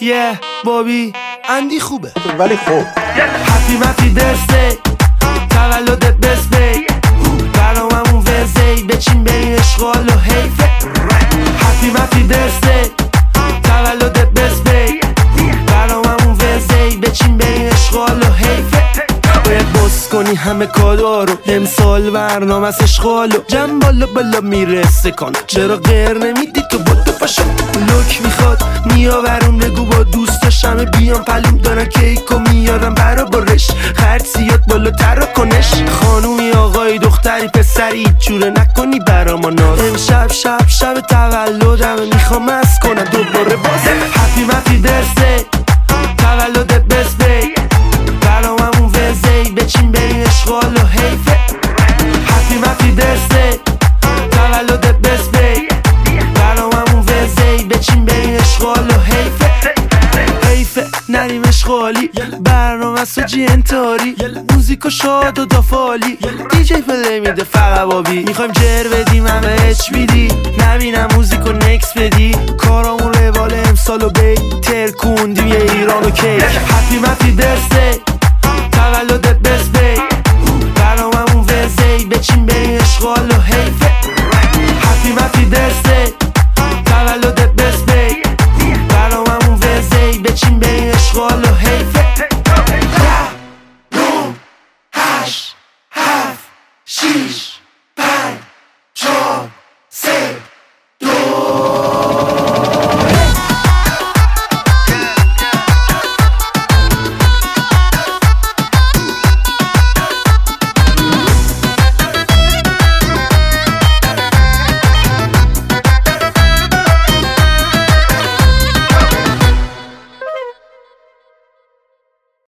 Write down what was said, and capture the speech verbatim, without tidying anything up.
یه بابی اندی خوبه ولی خوب هپی مپی برسدی تولدت بسبی برناممون ورزی بچین بریم اشغال و حیفه هپی مپی برسدی تولدت بسبی برناممون ورزی بچین بریم اشغال و حیفه باید بس کنی همه کادا رو امسال برنامه از اشغالو جمع بالا بالا میرسه کن چرا غیر نمیدی تو بودو پاشو لوک میخواد میآورون بگو با دوستاشم بیان پلوم دارن کیکو میارن برا برش خرد زیاد بالاتر کنش خانومی آقای دختری پسری چوره نکنی برا ما ناز امشب شب شب تولدمه میخوام از کنم دوباره باز هپی مپی برسدی تولدت بسبی برناممون ورزی بچین بریم اشغال و حیفه هپی مپی برسدی تولدت بسبی برناممون ورزی بچین بریم اشغال و حیفه حیفه نریم اشغالی برنامه ساجی انتاری موزیکو شاد و دافالی دیجی پلی میده فقط بابی میخوایم جر بدیم همه اچ بیدی نبینم موزیکو نکس بدی کارامون روال امسالو بی ترکوندیم یه ایران و کیک هپی مپی برسدی تولدت بسبی برناممون ورزی بچین بریم اشغال و